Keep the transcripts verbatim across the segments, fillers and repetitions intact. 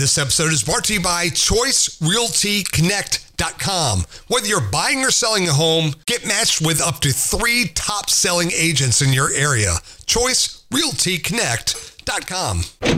This episode is brought to you by Choice Realty Connect dot com. Whether you're buying or selling a home, get matched with up to three top-selling agents in your area. Choice Realty Connect dot com.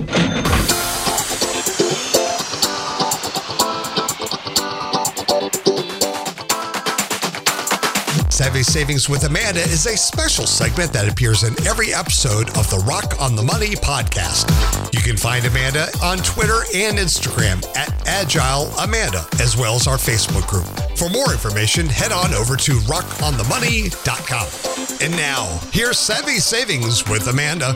Savvy Savings with Amanda is a special segment that appears in every episode of the Rock on the Money podcast. You can find Amanda on Twitter and Instagram at Agile Amanda, as well as our Facebook group. For more information, head on over to rock on the money dot com. And now, here's Savvy Savings with Amanda.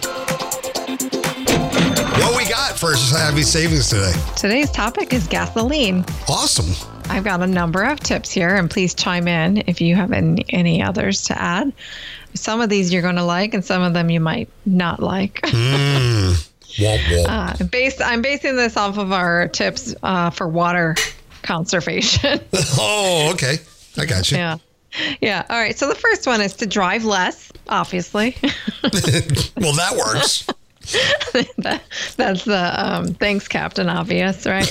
What we got for Savvy Savings today? Today's topic is gasoline. Awesome. I've got a number of tips here, and please chime in if you have any, any others to add. Some of these you're going to like, and some of them you might not like. Mm. Womp, womp. Uh, based, I'm basing this off of our tips uh, for water conservation. Oh, okay. I got you. Yeah. Yeah. All right. So the first one is to drive less, obviously. Well, that works. that, that's the um, thanks, Captain Obvious, right?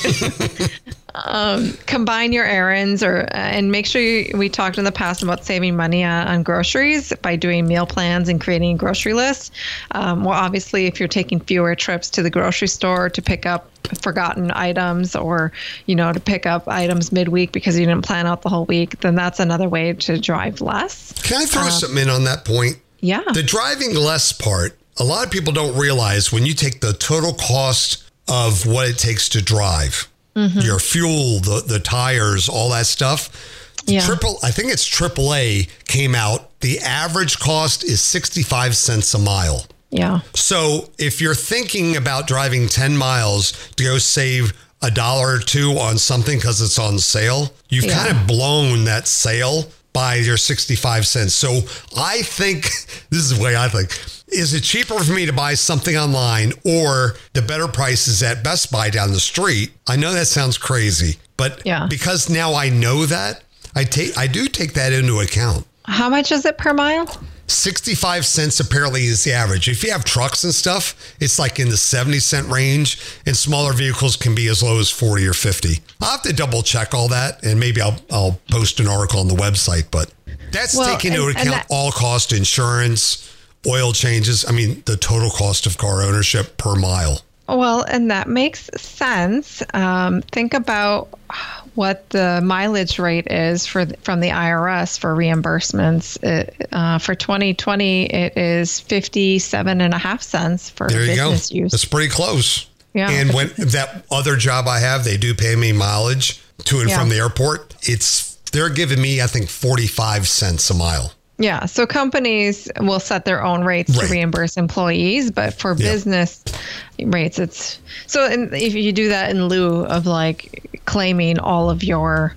um, combine your errands, or uh, and make sure you, we talked in the past about saving money on, on groceries by doing meal plans and creating a grocery list. Um, well, obviously, if you're taking fewer trips to the grocery store to pick up forgotten items, or you know, to pick up items midweek because you didn't plan out the whole week, then that's another way to drive less. Can I throw uh, something in on that point? Yeah. The driving less part. A lot of people don't realize when you take the total cost of what it takes to drive, mm-hmm. your fuel, the, the tires, all that stuff. Yeah. Triple, I think it's triple A came out. The average cost is sixty-five cents a mile. Yeah. So if you're thinking about driving ten miles to go save a dollar or two on something because it's on sale, you've Yeah. kind of blown that sale by your sixty-five cents. So I think, this is the way I think, is it cheaper for me to buy something online, or the better price is at Best Buy down the street? I know that sounds crazy, but Yeah. because now I know that, I take I do take that into account. How much is it per mile? sixty-five cents apparently is the average. If you have trucks and stuff, it's like in the seventy cent range, and smaller vehicles can be as low as forty or fifty. I'll have to double check all that, and maybe I'll I'll post an article on the website, but that's Well, taking into and- and account that- all cost, insurance, oil changes. I mean, the total cost of car ownership per mile. Well, and that makes sense. Um, think about what the mileage rate is for from the I R S for reimbursements. It, uh, for twenty twenty, it is fifty-seven and a half cents for There you go. business use. That's pretty close. Yeah. And when that other job I have, they do pay me mileage to and Yeah. from the airport. It's they're giving me, I think, forty-five cents a mile. Yeah, so companies will set their own rates Right. to reimburse employees, but for Yeah. business rates, it's so. In, if you do that in lieu of like claiming all of your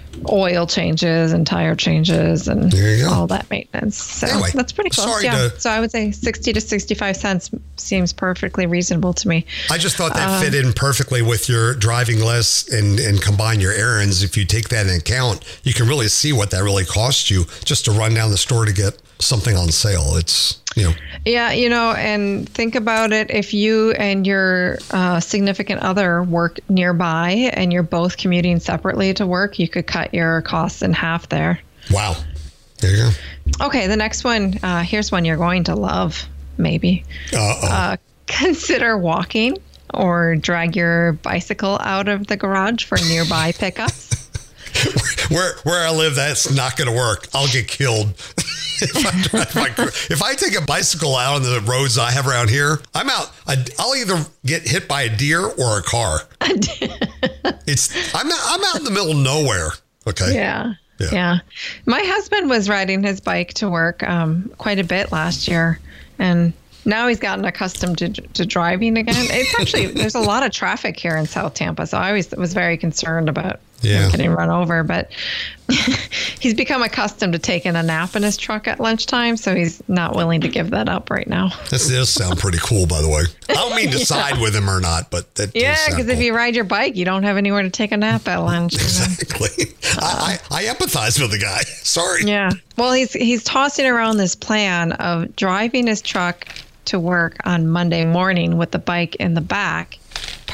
oil changes and tire changes and There you go. all that maintenance, so Anyway, that's pretty close. sorry Yeah, to- so I would say sixty to sixty-five cents seems perfectly reasonable to me. I just thought that Uh, fit in perfectly with your driving less and, and combine your errands. If you take that into account, you can really see what that really costs you just to run down the store to get something on sale. It's, you know. Yeah, you know, and think about it. If you and your uh, significant other work nearby and you're both commuting separately to work, you could cut your costs in half there. Wow. There you go. Okay, the next one. Uh, here's one you're going to love, maybe. Uh-oh. Uh, consider walking or drag your bicycle out of the garage for nearby pickups. Where where I live, that's not going to work. I'll get killed. if, I drive my, if I take a bicycle out on the roads I have around here, I'm out. I, I'll either get hit by a deer or a car. It's I'm not, I'm out in the middle of nowhere. Okay. Yeah. Yeah. Yeah. My husband was riding his bike to work um, quite a bit last year, and now he's gotten accustomed to, to driving again. It's actually, there's a lot of traffic here in South Tampa, so I always was very concerned about Yeah. him getting run over, but he's become accustomed to taking a nap in his truck at lunchtime, so he's not willing to give that up right now. This does sound pretty cool, by the way. I don't mean to side with him or not, but that does Yeah, sound because if cool. you ride your bike, you don't have anywhere to take a nap at lunch. you know? Exactly. I, I, I empathize with the guy. Sorry. Yeah. Well, he's he's tossing around this plan of driving his truck to work on Monday morning with the bike in the back,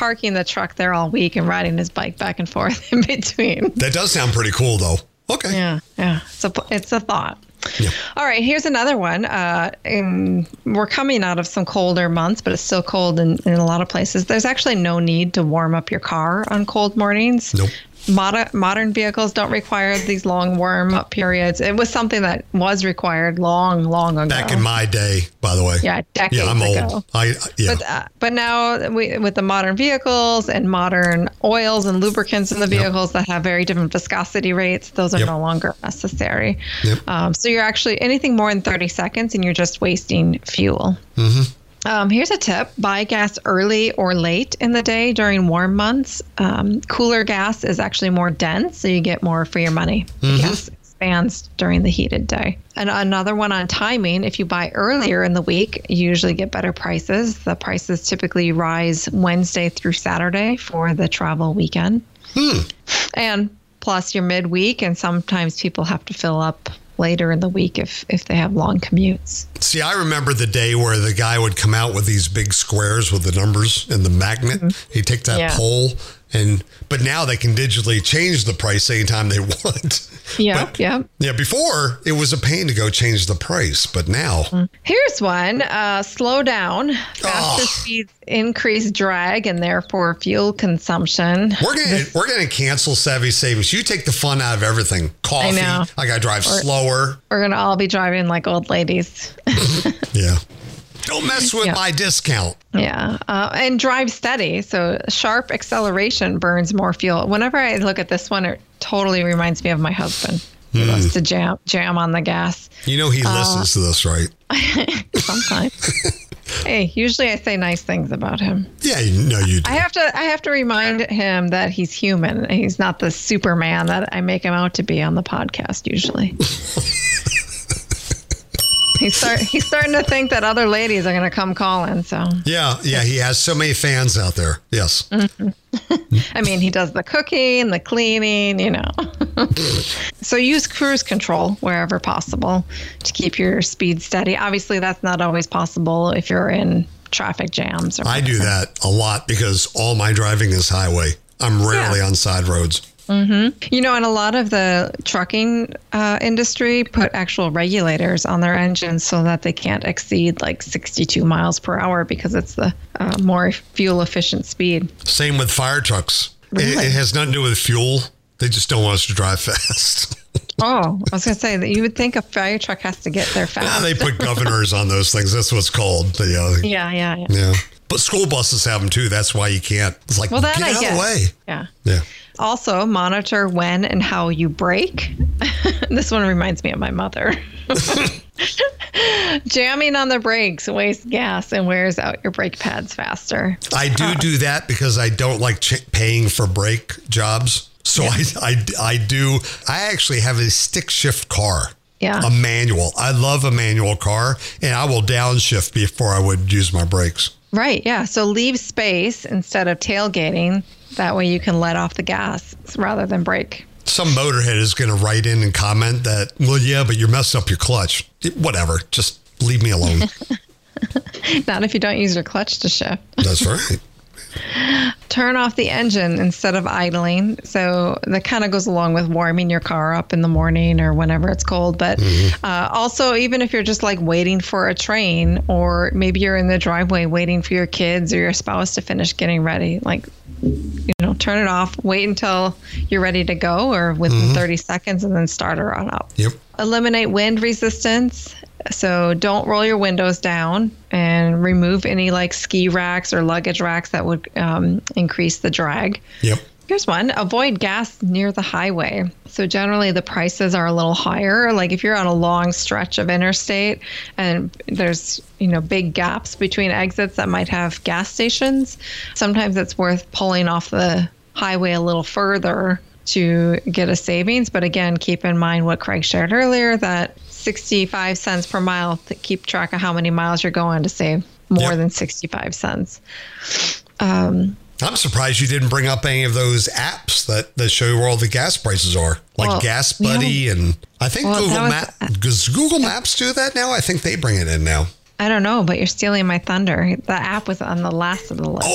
parking the truck there all week and riding his bike back and forth in between. That does sound pretty cool, though. Okay. Yeah, yeah. It's a, it's a thought. Yeah. All right, here's another one. Uh, in, we're coming out of some colder months, but it's still cold in, in a lot of places. There's actually no need to warm up your car on cold mornings. Nope. Modern, modern vehicles don't require these long warm-up periods. It was something that was required long, long ago. Back in my day, by the way. Yeah, decades yeah, I'm ago. old. I, yeah. But, uh, but now we, with the modern vehicles and modern oils and lubricants in the vehicles yep. that have very different viscosity rates, those are yep. no longer necessary. Yep. Um, so you're actually anything more than thirty seconds and you're just wasting fuel. Mm-hmm. Um, here's a tip. Buy gas early or late in the day during warm months. Um, cooler gas is actually more dense, so you get more for your money. Mm-hmm. The gas expands during the heated day. And another one on timing, if you buy earlier in the week, you usually get better prices. The prices typically rise Wednesday through Saturday for the travel weekend. Hmm. And plus your midweek, and sometimes people have to fill up later in the week if if they have long commutes. See, I remember the day where the guy would come out with these big squares with the numbers and the magnet. Mm-hmm. He'd take that yeah. pole, and but now they can digitally change the price anytime they want. Yeah, but, yeah. Yeah, before it was a pain to go change the price, but now. Here's one. Uh, slow down. Faster oh. speeds increase drag and therefore fuel consumption. We're gonna this, we're gonna cancel Savvy Savings. You take the fun out of everything. Coffee. I know. I gotta drive we're, slower. We're gonna all be driving like old ladies. Yeah. Don't mess with yeah. my discount. Yeah. Uh, and drive steady. So sharp acceleration burns more fuel. Whenever I look at this one, it totally reminds me of my husband. He mm. loves to jam jam on the gas. You know he uh, listens to this, right? Sometimes. Hey, usually I say nice things about him. Yeah, no, you do. I have to I have to remind him that he's human. He's not the Superman that I make him out to be on the podcast usually. He's, start, he's starting to think that other ladies are going to come calling. So yeah, yeah, he has so many fans out there. Yes. Mm-hmm. I mean, he does the cooking, the cleaning, you know. So use cruise control wherever possible to keep your speed steady. Obviously, that's not always possible if you're in traffic jams. Or I do that a lot because all my driving is highway. I'm rarely yeah. on side roads. Mm-hmm. You know, and a lot of the trucking uh, industry put actual regulators on their engines so that they can't exceed like sixty-two miles per hour because it's the uh, more fuel efficient speed. Same with fire trucks. Really? It, it has nothing to do with fuel. They just don't want us to drive fast. Oh, I was going to say that you would think a fire truck has to get there fast. Yeah, they put governors on those things. That's what it's called. The, uh, yeah, yeah, yeah. Yeah. But school buses have them too. That's why you can't. It's like, well, that get I out get. of the way. Yeah. Yeah. Also, monitor when and how you brake. This one reminds me of my mother. Jamming on the brakes wastes gas and wears out your brake pads faster. I do uh, do that because I don't like ch- paying for brake jobs. So yeah. I, I, I do. I actually have a stick shift car. Yeah. A manual. I love a manual car, and I will downshift before I would use my brakes. Right. Yeah. So leave space instead of tailgating. That way you can let off the gas rather than brake. Some motorhead is going to write in and comment that, well, yeah, but you're messing up your clutch. Whatever. Just leave me alone. Not if you don't use your clutch to shift. That's right. Turn off the engine instead of idling. So that kind of goes along with warming your car up in the morning or whenever it's cold. But mm-hmm. uh, also, even if you're just like waiting for a train, or maybe you're in the driveway waiting for your kids or your spouse to finish getting ready, like, you know, turn it off, wait until you're ready to go or within mm-hmm. thirty seconds and then start her on up. Yep. Eliminate wind resistance. So don't roll your windows down and remove any like ski racks or luggage racks that would um, increase the drag. Yep. Here's one. Avoid gas near the highway. So generally the prices are a little higher. Like if you're on a long stretch of interstate and there's, you know, big gaps between exits that might have gas stations, sometimes it's worth pulling off the highway a little further to get a savings. But again, keep in mind what Craig shared earlier, that sixty-five cents per mile to keep track of how many miles you're going to save more yep. than sixty-five cents. Um, I'm surprised you didn't bring up any of those apps that, that show you where all the gas prices are, like well, Gas Buddy. Yeah. And I think well, Google Maps, does Google Maps do that now? I think they bring it in now. I don't know, but you're stealing my thunder. The app was on the last of the list. Oh,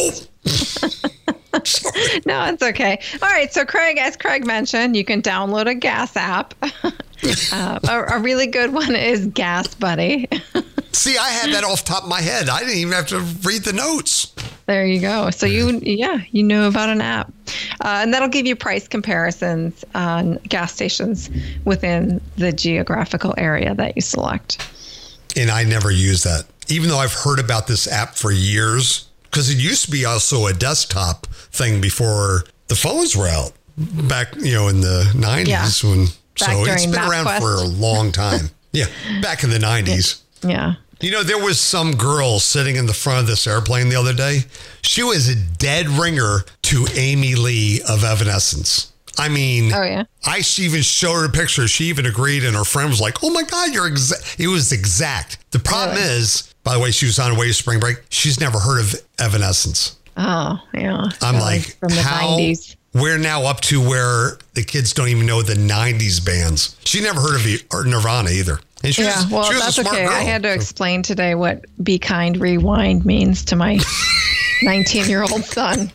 No, it's okay. All right. So Craig, as Craig mentioned, you can download a gas app. uh, a, a really good one is Gas Buddy. See, I had that off the top of my head. I didn't even have to read the notes. There you go. So you, yeah, you knew about an app. Uh, and that'll give you price comparisons on gas stations within the geographical area that you select. And I never use that, even though I've heard about this app for years, because it used to be also a desktop thing before the phones were out back, you know, in the nineties. Yeah. When, so it's been around Quest. For a long time. Yeah, back in the nineties. Yeah. You know, there was some girl sitting in the front of this airplane the other day. She was a dead ringer to Amy Lee of Evanescence. I mean, oh, yeah. I even showed her a picture. She even agreed, and her friend was like, oh, my God, you're exact. It was exact. The problem really? is, by the way, she was on her way to spring break. She's never heard of Evanescence. Oh, yeah. I'm yeah, like, from the how? nineties. We're now up to where the kids don't even know the nineties bands. She never heard of Nirvana either. And she yeah, was, well, she was that's a smart okay. girl, I had to so. explain today what Be Kind Rewind means to my nineteen-year-old son.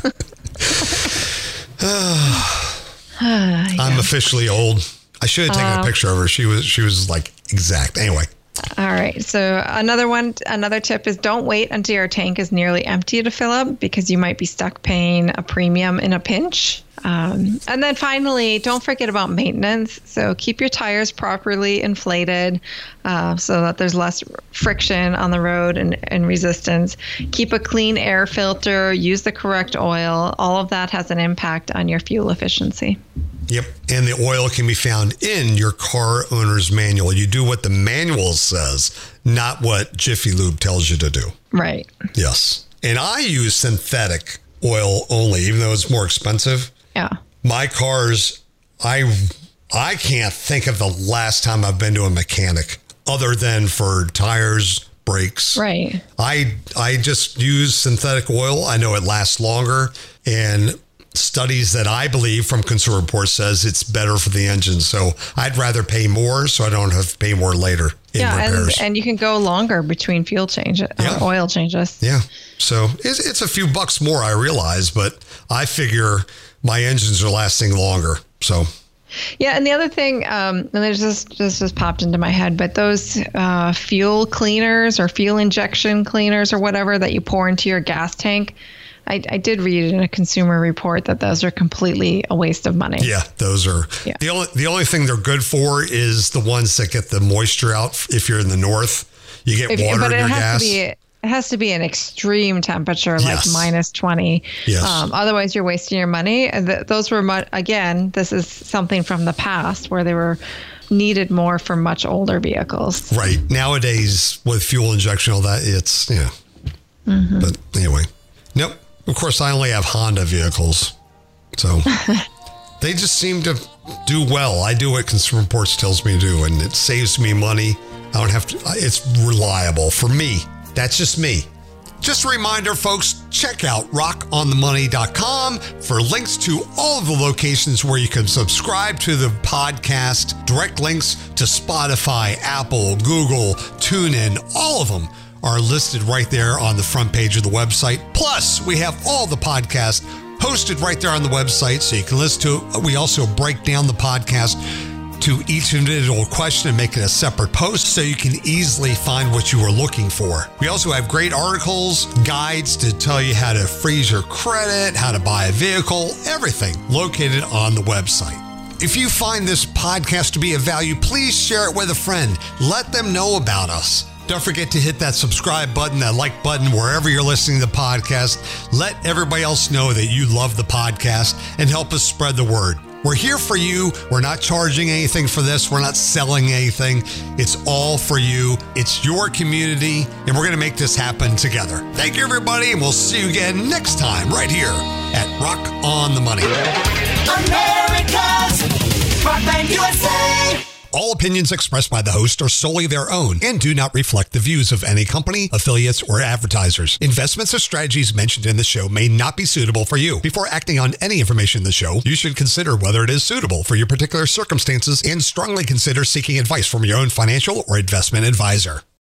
yeah. I'm officially old. I should have taken um, a picture of her. She was she was like exact. Anyway. All right. So another one, another tip is don't wait until your tank is nearly empty to fill up, because you might be stuck paying a premium in a pinch. Um, and then finally, don't forget about maintenance. So keep your tires properly inflated uh, so that there's less friction on the road and, and resistance. Keep a clean air filter, use the correct oil. All of that has an impact on your fuel efficiency. Yep. And the oil can be found in your car owner's manual. You do what the manual says, not what Jiffy Lube tells you to do. Right. Yes. And I use synthetic oil only, even though it's more expensive. Yeah. My cars, I I can't think of the last time I've been to a mechanic other than for tires, brakes. Right. I I just use synthetic oil. I know it lasts longer, and studies that I believe from Consumer Reports says it's better for the engine. So I'd rather pay more so I don't have to pay more later in yeah, repairs. And, and you can go longer between fuel changes, yeah. or oil changes. Yeah. So it's, it's a few bucks more, I realize, but I figure my engines are lasting longer. So. Yeah, and the other thing, um, and there's this just just popped into my head, but those uh, fuel cleaners or fuel injection cleaners or whatever that you pour into your gas tank, I, I did read in a Consumer Report that those are completely a waste of money. Yeah, those are. Yeah. The only the only thing they're good for is the ones that get the moisture out. If you're in the north, you get if, water but in it your has gas. To be, it has to be an extreme temperature, yes. like minus twenty. Yes. Um, otherwise, you're wasting your money. Th- those were, mu- again, this is something from the past where they were needed more for much older vehicles. Right. Nowadays, with fuel injection, all that, it's, yeah. Mm-hmm. But anyway, nope. Of course, I only have Honda vehicles, so they just seem to do well. I do what Consumer Reports tells me to do, and it saves me money. I don't have to, it's reliable for me. That's just me. Just a reminder, folks, check out rock on the money dot com for links to all of the locations where you can subscribe to the podcast, direct links to Spotify, Apple, Google, TuneIn, all of them are listed right there on the front page of the website. Plus, we have all the podcasts hosted right there on the website, so you can listen to it. We also break down the podcast to each individual question and make it a separate post so you can easily find what you are looking for. We also have great articles, guides to tell you how to freeze your credit, how to buy a vehicle, everything located on the website. If you find this podcast to be of value, please share it with a friend. Let them know about us. Don't forget to hit that subscribe button, that like button, wherever you're listening to the podcast. Let everybody else know that you love the podcast and help us spread the word. We're here for you. We're not charging anything for this. We're not selling anything. It's all for you. It's your community, and we're going to make this happen together. Thank you, everybody, and we'll see you again next time right here at Rock on the Money. America's Rock Band U S A. All opinions expressed by the host are solely their own and do not reflect the views of any company, affiliates, or advertisers. Investments or strategies mentioned in the show may not be suitable for you. Before acting on any information in the show, you should consider whether it is suitable for your particular circumstances and strongly consider seeking advice from your own financial or investment advisor.